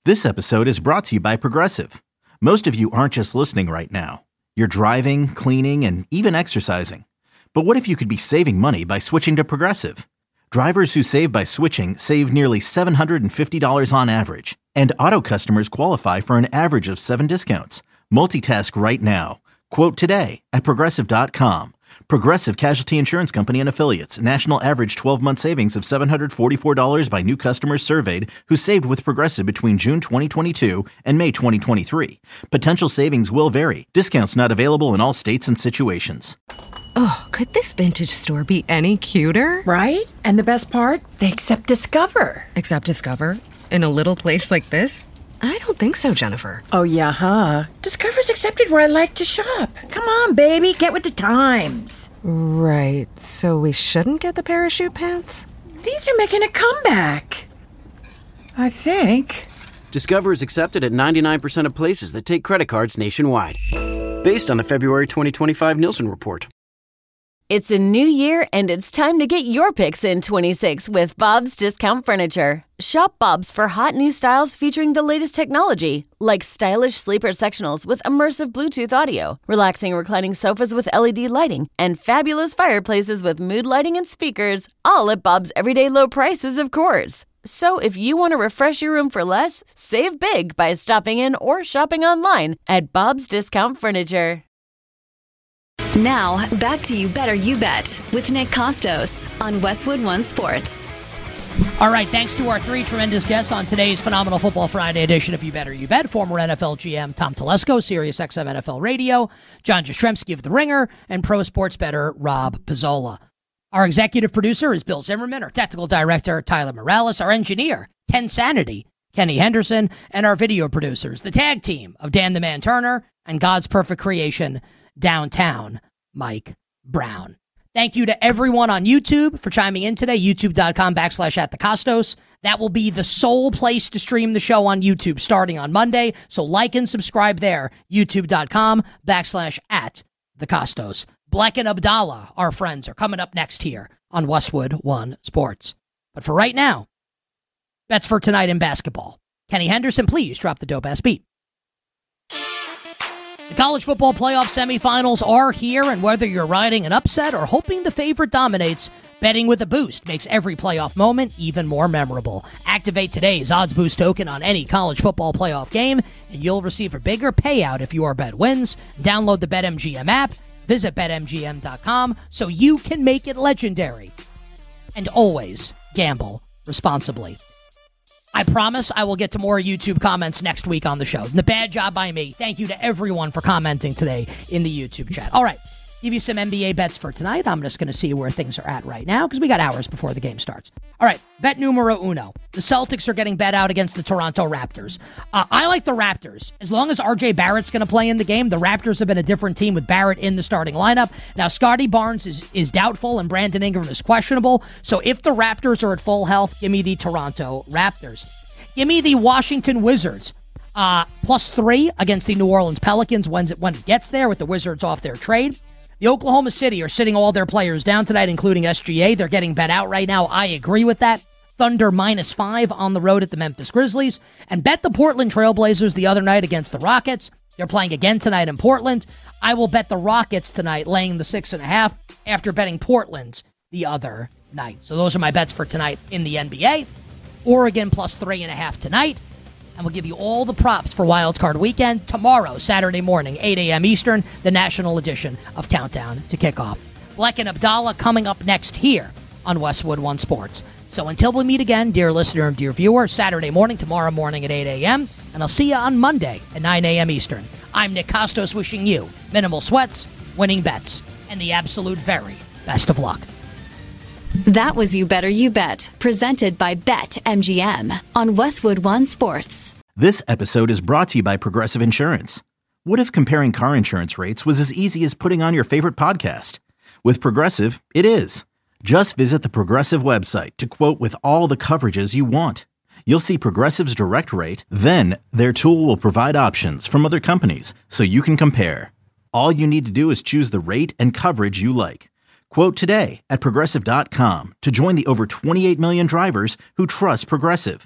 This episode is brought to you by Progressive. Most of you aren't just listening right now. You're driving, cleaning, and even exercising. But what if you could be saving money by switching to Progressive? Drivers who save by switching save nearly $750 on average. And auto customers qualify for an average of 7 discounts. Multitask right now. Quote today at Progressive.com. Progressive Casualty Insurance Company and Affiliates. National average 12-month savings of $744 by new customers surveyed who saved with Progressive between June 2022 and May 2023. Potential savings will vary. Discounts not available in all states and situations. Oh, could this vintage store be any cuter? Right? And the best part? They accept Discover. Accept Discover? In a little place like this? I don't think so, Jennifer. Oh, yeah, huh? Discover's accepted where I like to shop. Come on, baby, get with the times. Right, so we shouldn't get the parachute pants? These are making a comeback. I think. Discover is accepted at 99% of places that take credit cards nationwide. Based on the February 2025 Nielsen report. It's a new year, and it's time to get your picks in 26 with Bob's Discount Furniture. Shop Bob's for hot new styles featuring the latest technology, like stylish sleeper sectionals with immersive Bluetooth audio, relaxing reclining sofas with LED lighting, and fabulous fireplaces with mood lighting and speakers, all at Bob's everyday low prices, of course. So if you want to refresh your room for less, save big by stopping in or shopping online at Bob's Discount Furniture. Now, back to You Better You Bet with Nick Costos on Westwood One Sports. All right, thanks to our 3 tremendous guests on today's Phenomenal Football Friday edition of You Better You Bet. Former NFL GM Tom Telesco, SiriusXM NFL Radio, John Jastrzemski of The Ringer, and pro sports bettor Rob Pizzola. Our executive producer is Bill Zimmerman, our technical director Tyler Morales, our engineer Ken Sanity, Kenny Henderson, and our video producers, the tag team of Dan the Man Turner and God's Perfect Creation, Downtown Mike Brown. Thank you to everyone on YouTube for chiming in today. YouTube.com/@thecostos. That will be the sole place to stream the show on YouTube starting on Monday. So like and subscribe there. YouTube.com/@thecostos. Black and Abdallah, our friends, are coming up next here on Westwood One Sports. But for right now, bets for tonight in basketball. Kenny Henderson, please drop the dope ass beat. The college football playoff semifinals are here, and whether you're riding an upset or hoping the favorite dominates, betting with a boost makes every playoff moment even more memorable. Activate today's Odds Boost token on any college football playoff game, and you'll receive a bigger payout if your bet wins. Download the BetMGM app, visit BetMGM.com so you can make it legendary. And always gamble responsibly. I promise I will get to more YouTube comments next week on the show. The bad job by me. Thank you to everyone for commenting today in the YouTube chat. All right, give you some NBA bets for tonight. I'm just going to see where things are at right now because we got hours before the game starts. All right, bet numero uno. The Celtics are getting bet out against the Toronto Raptors. I like the Raptors. As long as RJ Barrett's going to play in the game, the Raptors have been a different team with Barrett in the starting lineup. Now, Scotty Barnes is doubtful and Brandon Ingram is questionable. So if the Raptors are at full health, give me the Toronto Raptors. Give me the Washington Wizards. +3 against the New Orleans Pelicans when it gets there with the Wizards off their trade. The Oklahoma City are sitting all their players down tonight, including SGA. They're getting bet out right now. I agree with that. Thunder -5 on the road at the Memphis Grizzlies. And bet the Portland Trailblazers the other night against the Rockets. They're playing again tonight in Portland. I will bet the Rockets tonight, laying the 6.5 after betting Portland the other night. So those are my bets for tonight in the NBA. Oregon +3.5 tonight. And we'll give you all the props for Wild Card Weekend tomorrow, Saturday morning, 8 a.m. Eastern, the national edition of Countdown to Kickoff. Black and Abdallah coming up next here on Westwood One Sports. So until we meet again, dear listener and dear viewer, Saturday morning, tomorrow morning at 8 a.m., and I'll see you on Monday at 9 a.m. Eastern. I'm Nick Costos wishing you minimal sweats, winning bets, and the absolute very best of luck. That was You Better You Bet, presented by BetMGM on Westwood One Sports. This episode is brought to you by Progressive Insurance. What if comparing car insurance rates was as easy as putting on your favorite podcast? With Progressive, it is. Just visit the Progressive website to quote with all the coverages you want. You'll see Progressive's direct rate, then their tool will provide options from other companies so you can compare. All you need to do is choose the rate and coverage you like. Quote today at Progressive.com to join the over 28 million drivers who trust Progressive.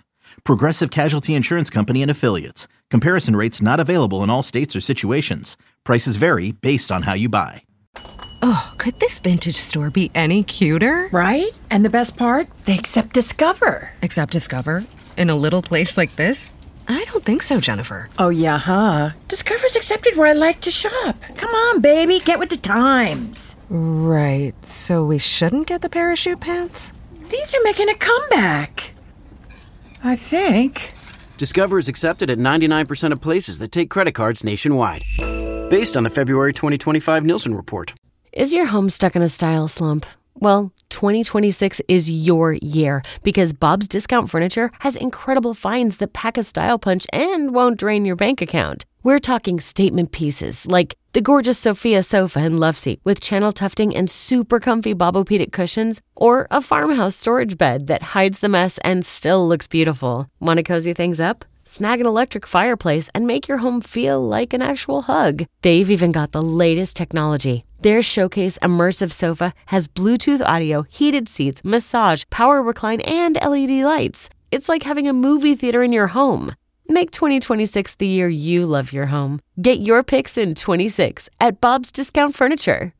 Progressive Casualty Insurance Company and Affiliates. Comparison rates not available in all states or situations. Prices vary based on how you buy. Oh, could this vintage store be any cuter? Right? And the best part? They accept Discover. Accept Discover? In a little place like this? I don't think so, Jennifer. Oh, yeah, huh? Discover's accepted where I like to shop. Come on, baby, get with the times. Right, so we shouldn't get the parachute pants? These are making a comeback. I think. Discover is accepted at 99% of places that take credit cards nationwide. Based on the February 2025 Nielsen report. Is your home stuck in a style slump? Well, 2026 is your year because Bob's Discount Furniture has incredible finds that pack a style punch and won't drain your bank account. We're talking statement pieces like the gorgeous Sophia sofa and loveseat with channel tufting and super comfy Bobopedic cushions, or a farmhouse storage bed that hides the mess and still looks beautiful. Want to cozy things up? Snag an electric fireplace and make your home feel like an actual hug. They've even got the latest technology. Their Showcase Immersive Sofa has Bluetooth audio, heated seats, massage, power recline, and LED lights. It's like having a movie theater in your home. Make 2026 the year you love your home. Get your picks in 26 at Bob's Discount Furniture.